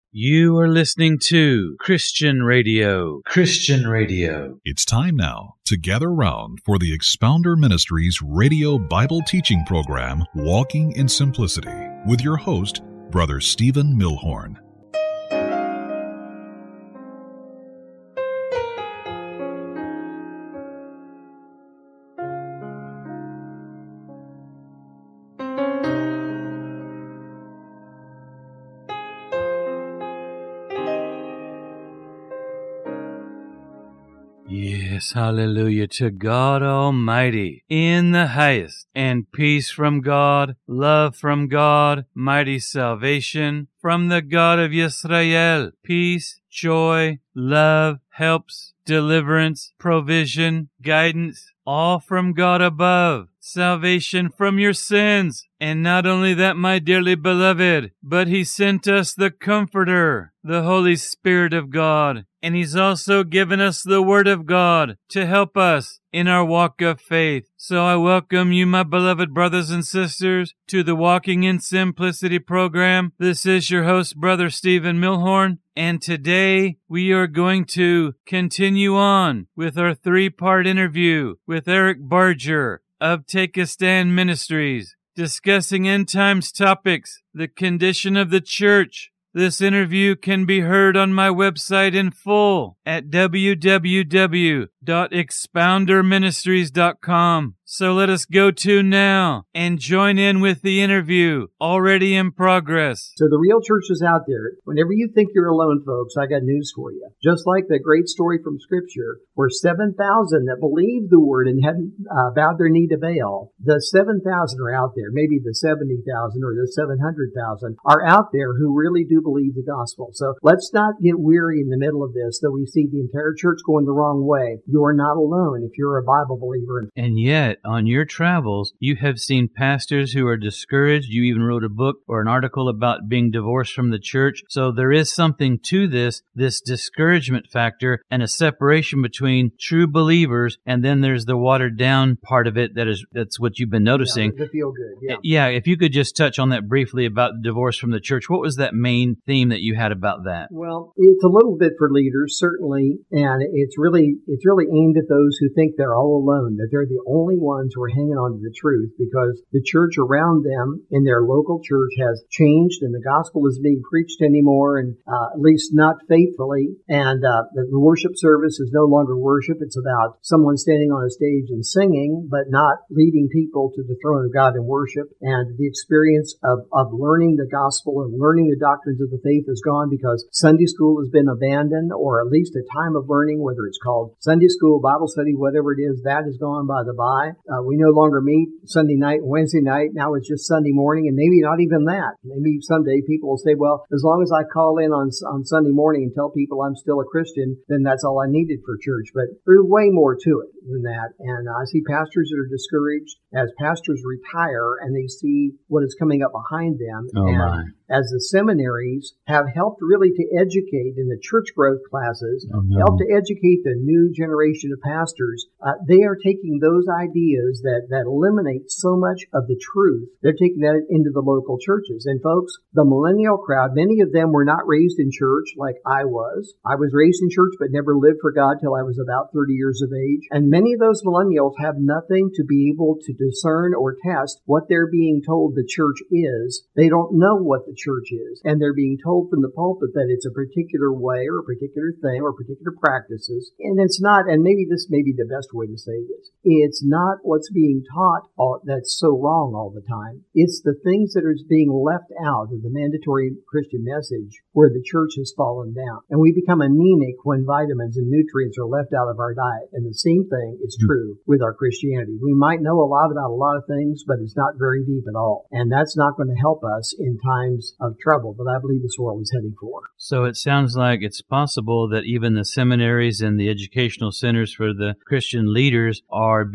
You are listening to Christian Radio. Christian Radio. It's time now to gather round for the Expounder Ministries radio Bible teaching program, Walking in Simplicity, with your host, Brother Stephen Milhorn. Yes, hallelujah to God Almighty in the highest, and peace from God, love from God, mighty salvation from the God of Yisrael, peace, joy, love, helps, deliverance, provision, guidance, all from God above, salvation from your sins. And not only that, my dearly beloved, but He sent us the Comforter, the Holy Spirit of God. And He's also given us the Word of God to help us in our walk of faith. So I welcome you, my beloved brothers and sisters, to the Walking in Simplicity program. This is your host, Brother Stephen Milhorn. And today we are going to continue on with our three-part interview with Eric Barger of Take a Stand Ministries, discussing end times topics, the condition of the church. This interview can be heard on my website in full at www.expounderministries.com. So let us go to now and join in with the interview already in progress. So the real churches out there, whenever you think you're alone, folks, I got news for you. Just like the great story from Scripture, where 7,000 that believed the word and hadn't bowed their knee to Baal, the 7,000 are out there. Maybe the 70,000 or the 700,000 are out there who really do believe the gospel. So let's not get weary in the middle of this, though we see the entire church going the wrong way. You are not alone if you're a Bible believer. And yet, on your travels, you have seen pastors who are discouraged. You even wrote a book or an article about being divorced from the church. So there is something to this discouragement factor and a separation between true believers, and then there's the watered down part of it that's what you've been noticing. Yeah, the feel good. Yeah, if you could just touch on that briefly about divorce from the church. What was that main theme that you had about that? Well, it's a little bit for leaders, certainly, and it's really aimed at those who think they're all alone, that they're the only ones who are hanging on to the truth, because the church around them in their local church has changed, and the gospel isn't being preached anymore, and at least not faithfully, and the worship service is no longer worship. It's about someone standing on a stage and singing, but not leading people to the throne of God in worship. And the experience of learning the gospel and learning the doctrines of the faith is gone, because Sunday school has been abandoned, or at least a time of learning, whether it's called Sunday school, Bible study, whatever it is, that has gone by the by. We no longer meet Sunday night and Wednesday night. Now it's just Sunday morning, and maybe not even that. Maybe someday people will say, well, as long as I call in on Sunday morning and tell people I'm still a Christian, then that's all I needed for church. But there's way more to it than that. And I see pastors that are discouraged as pastors retire and they see what is coming up behind them. As the seminaries have helped really to educate in the church growth classes, help to educate the new generation of pastors, they are taking those ideas that eliminate so much of the truth. They're taking that into the local churches. And folks, the millennial crowd, many of them were not raised in church like I was. I was raised in church but never lived for God till I was about 30 years of age. And many of those millennials have nothing to be able to discern or test what they're being told the church is. They don't know what the church is. And they're being told from the pulpit that it's a particular way or a particular thing or particular practices. And it's not, and maybe this may be the best way to say this, it's not what's being taught that's so wrong all the time. It's the things that are being left out of the mandatory Christian message where the church has fallen down. And we become anemic when vitamins and nutrients are left out of our diet. And the same thing is true with our Christianity. We might know a lot about a lot of things, but it's not very deep at all. And that's not going to help us in times of trouble that I believe this world is heading for. So it sounds like it's possible that even the seminaries and the educational centers for the Christian leaders are being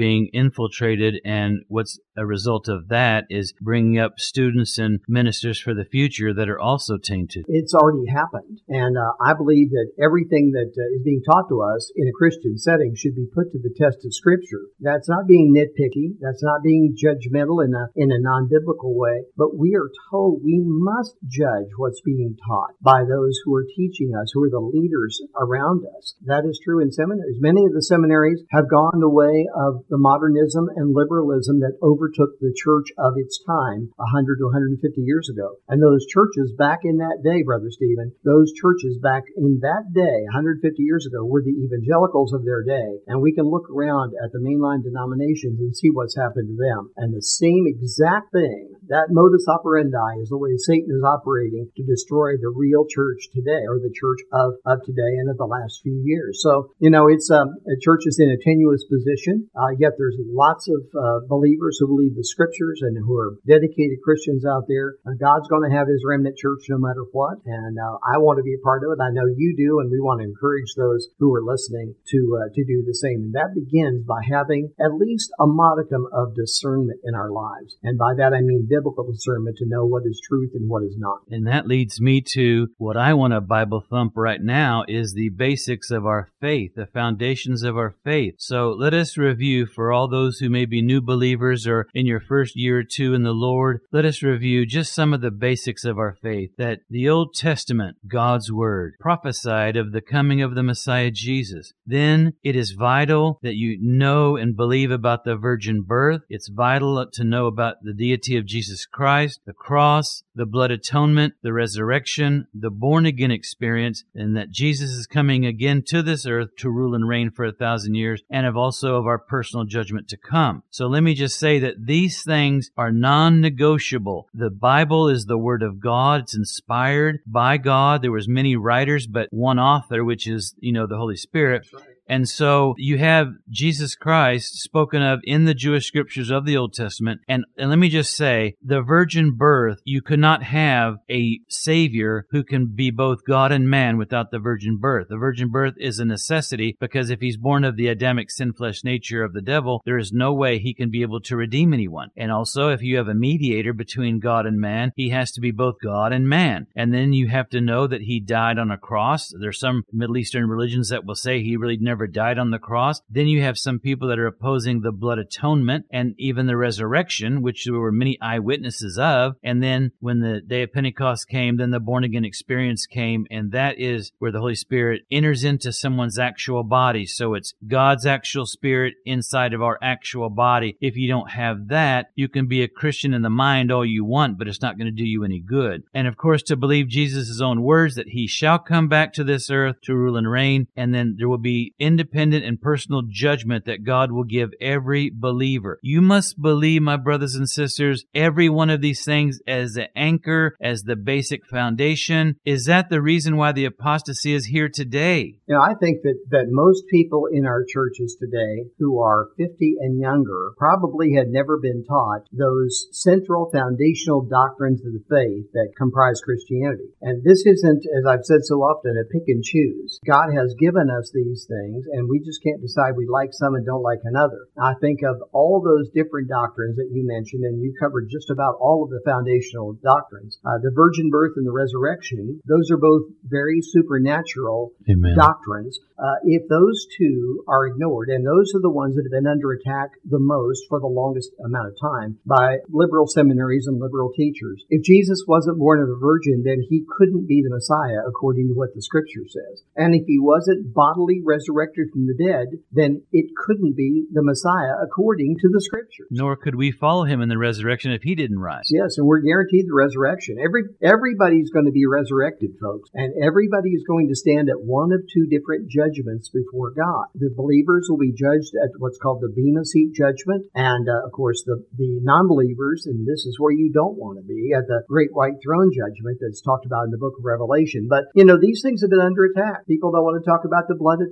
infiltrated, and what's a result of that is bringing up students and ministers for the future that are also tainted. It's already happened. And I believe that everything that is being taught to us in a Christian setting should be put to the test of Scripture. That's not being nitpicky. That's not being judgmental in a non-biblical way. But we are told we must judge what's being taught by those who are teaching us, who are the leaders around us. That is true in seminaries. Many of the seminaries have gone the way of the modernism and liberalism that overtook the church of its time 100 to 150 years ago. And those churches back in that day, Brother Stephen, those churches back in that day, 150 years ago, were the evangelicals of their day. And we can look around at the mainline denominations and see what's happened to them. And the same exact thing, that modus operandi, is the way Satan is operating to destroy the real church today, or the church of today and of the last few years. So, it's a church is in a tenuous position, yet there's lots of believers who believe the Scriptures and who are dedicated Christians out there. God's going to have His remnant church no matter what, and I want to be a part of it. I know you do, and we want to encourage those who are listening to do the same. And that begins by having at least a modicum of discernment in our lives. And by that I mean biblical discernment, to know what is truth and what is not. And that leads me to what I want to Bible thump right now is the basics of our faith, the foundations of our faith. So let us review, for all those who may be new believers or in your first year or two in the Lord, let us review just some of the basics of our faith. That the Old Testament, God's Word, prophesied of the coming of the Messiah Jesus. Then it is vital that you know and believe about the virgin birth. It's vital to know about the deity of Jesus Christ, the cross, the blood atonement, the resurrection, the born-again experience, and that Jesus is coming again to this earth to rule and reign for 1,000 years, and also of our personal judgment to come. So let me just say that these things are non-negotiable. The Bible is the Word of God. It's inspired by God. There was many writers, but one author, which is, the Holy Spirit. That's right. And so you have Jesus Christ spoken of in the Jewish scriptures of the Old Testament. And let me just say, the virgin birth, you could not have a Savior who can be both God and man without the virgin birth. The virgin birth is a necessity, because if he's born of the Adamic sin flesh nature of the devil, there is no way he can be able to redeem anyone. And also, if you have a mediator between God and man, he has to be both God and man. And then you have to know that he died on a cross. There's some Middle Eastern religions that will say he really never died on the cross. Then you have some people that are opposing the blood atonement and even the resurrection, which there were many eyewitnesses of. And then when the day of Pentecost came, then the born-again experience came, and that is where the Holy Spirit enters into someone's actual body. So it's God's actual spirit inside of our actual body. If you don't have that, you can be a Christian in the mind all you want, but it's not going to do you any good. And of course, to believe Jesus' own words that he shall come back to this earth to rule and reign, and then there will be independent and personal judgment that God will give every believer. You must believe, my brothers and sisters, every one of these things as the anchor, as the basic foundation. Is that the reason why the apostasy is here today? I think that most people in our churches today who are 50 and younger probably had never been taught those central foundational doctrines of the faith that comprise Christianity. And this isn't, as I've said so often, a pick and choose. God has given us these things, and we just can't decide we like some and don't like another. I think of all those different doctrines that you mentioned, and you covered just about all of the foundational doctrines. The virgin birth and the resurrection, those are both very supernatural doctrines. If those two are ignored, and those are the ones that have been under attack the most for the longest amount of time by liberal seminaries and liberal teachers. If Jesus wasn't born of a virgin, then he couldn't be the Messiah according to what the Scripture says. And if he wasn't bodily resurrected from the dead, then it couldn't be the Messiah according to the Scriptures. Nor could we follow him in the resurrection if he didn't rise. Yes, and we're guaranteed the resurrection. Everybody's going to be resurrected, folks, and everybody is going to stand at one of two different judgments before God. The believers will be judged at what's called the Bema Seat judgment, and of course the non-believers, and this is where you don't want to be, at the Great White Throne judgment that's talked about in the book of Revelation. But, these things have been under attack. People don't want to talk about the blood atonement.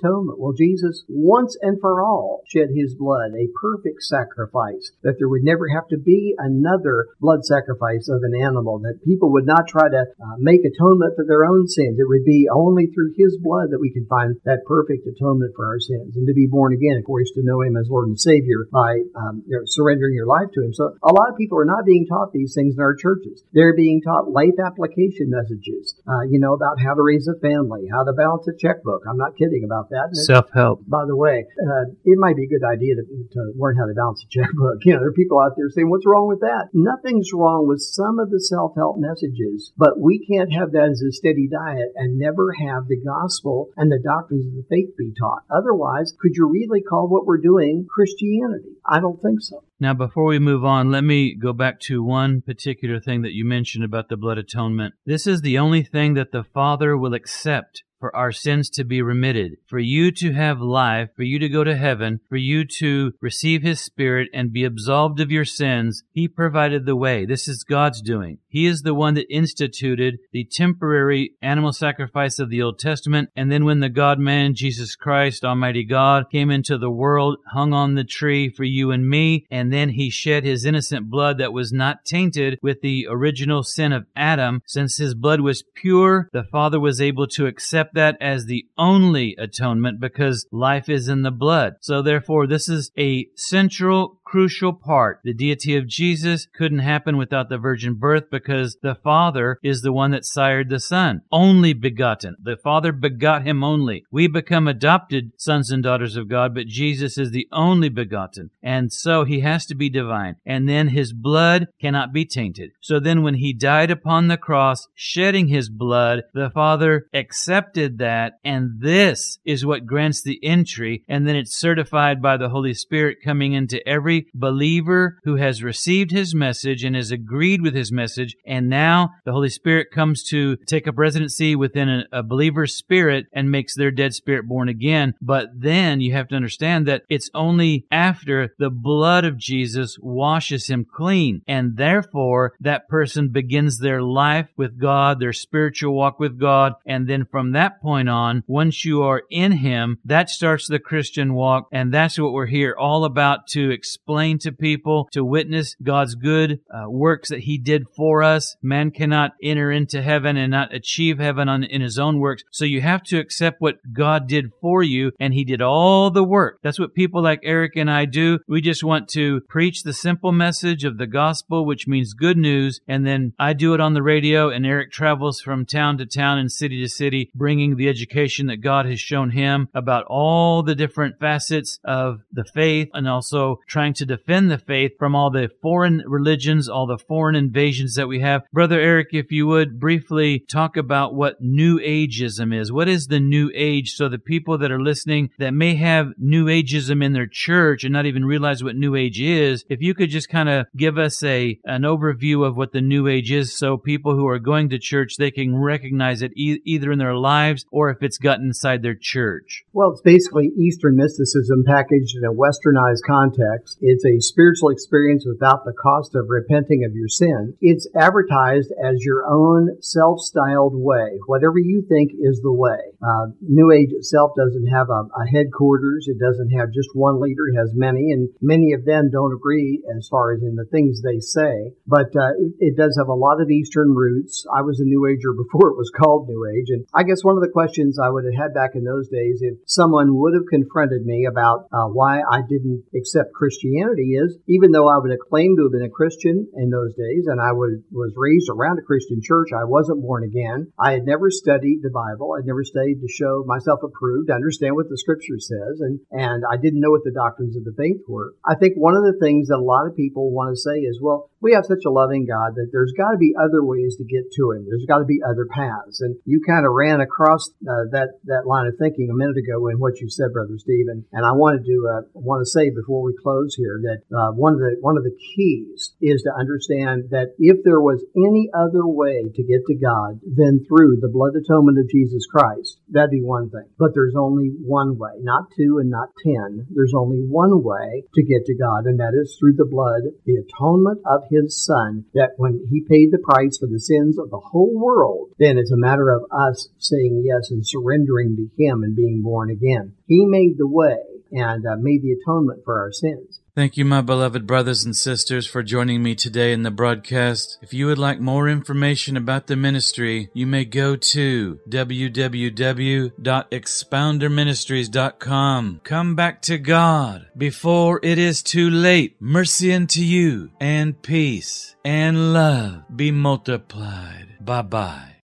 Well, Jesus, once and for all, shed his blood, a perfect sacrifice, that there would never have to be another blood sacrifice of an animal, that people would not try to make atonement for their own sins. It would be only through his blood that we can find that perfect atonement for our sins. And to be born again, of course, to know him as Lord and Savior by surrendering your life to him. So a lot of people are not being taught these things in our churches. They're being taught life application messages, about how to raise a family, how to balance a checkbook. I'm not kidding about that. Self-help. By the way, it might be a good idea to learn how to balance a checkbook. There are people out there saying, what's wrong with that? Nothing's wrong with some of the self-help messages, but we can't have that as a steady diet and never have the gospel and the doctrines of the faith be taught. Otherwise, could you really call what we're doing Christianity? I don't think so. Now, before we move on, let me go back to one particular thing that you mentioned about the blood atonement. This is the only thing that the Father will accept for our sins to be remitted, for you to have life, for you to go to heaven, for you to receive His Spirit and be absolved of your sins. He provided the way. This is God's doing. He is the one that instituted the temporary animal sacrifice of the Old Testament, and then when the God-man, Jesus Christ, Almighty God, came into the world, hung on the tree for you and me, and then He shed His innocent blood that was not tainted with the original sin of Adam. Since His blood was pure, the Father was able to accept that as the only atonement because life is in the blood. So therefore, this is a central, crucial part. The deity of Jesus couldn't happen without the virgin birth because the Father is the one that sired the Son. Only begotten. The Father begot Him only. We become adopted sons and daughters of God, but Jesus is the only begotten. And so He has to be divine. And then His blood cannot be tainted. So then when He died upon the cross, shedding His blood, the Father accepted that, and this is what grants the entry, and then it's certified by the Holy Spirit coming into every believer who has received His message and has agreed with His message, and now the Holy Spirit comes to take up residency within a believer's spirit and makes their dead spirit born again. But then you have to understand that it's only after the blood of Jesus washes him clean, and therefore that person begins their life with God, their spiritual walk with God, and then from that point on, once you are in Him, that starts the Christian walk, and that's what we're here all about, to explain to people, to witness God's good works that He did for us. Man cannot enter into heaven and not achieve heaven in his own works, so you have to accept what God did for you, and He did all the work. That's what people like Eric and I do. We just want to preach the simple message of the gospel, which means good news, and then I do it on the radio, and Eric travels from town to town and city to city, bringing the education that God has shown him about all the different facets of the faith, and also trying to defend the faith from all the foreign religions, all the foreign invasions that we have. Brother Eric, if you would briefly talk about what New Ageism is. What is the New Age, so the people that are listening that may have New Ageism in their church and not even realize what New Age is, if you could just kind of give us an overview of what the New Age is, so people who are going to church, they can recognize it either in their lives or if it's gotten inside their church. Well, it's basically Eastern mysticism packaged in a westernized context. It's a spiritual experience without the cost of repenting of your sin. It's advertised as your own self-styled way, whatever you think is the way. New Age itself doesn't have a headquarters. It doesn't have just one leader. It has many, and many of them don't agree as far as in the things they say. But it does have a lot of Eastern roots. I was a New Ager before it was called New Age, and I guess one of the questions I would have had back in those days, if someone would have confronted me about why I didn't accept Christianity, is even though I would have claimed to have been a Christian in those days, and I was raised around a Christian church, I wasn't born again. I had never studied the Bible. I'd never studied to show myself approved, to understand what the Scripture says, and I didn't know what the doctrines of the faith were. I think one of the things that a lot of people want to say is, well, we have such a loving God that there's got to be other ways to get to Him. There's got to be other paths. And you kind of ran across that line of thinking a minute ago in what you said, Brother Stephen. And I want to say before we close here that one of the keys is to understand that if there was any other way to get to God than through the blood atonement of Jesus Christ, that'd be one thing. But there's only one way, not two and not 10. There's only one way to get to God, and that is through the blood, the atonement of His Son, that when He paid the price for the sins of the whole world, then it's a matter of us saying yes and surrendering to Him and being born again. He made the way and made the atonement for our sins. Thank you, my beloved brothers and sisters, for joining me today in the broadcast. If you would like more information about the ministry, you may go to www.expounderministries.com. Come back to God before it is too late. Mercy unto you, and peace and love be multiplied. Bye-bye.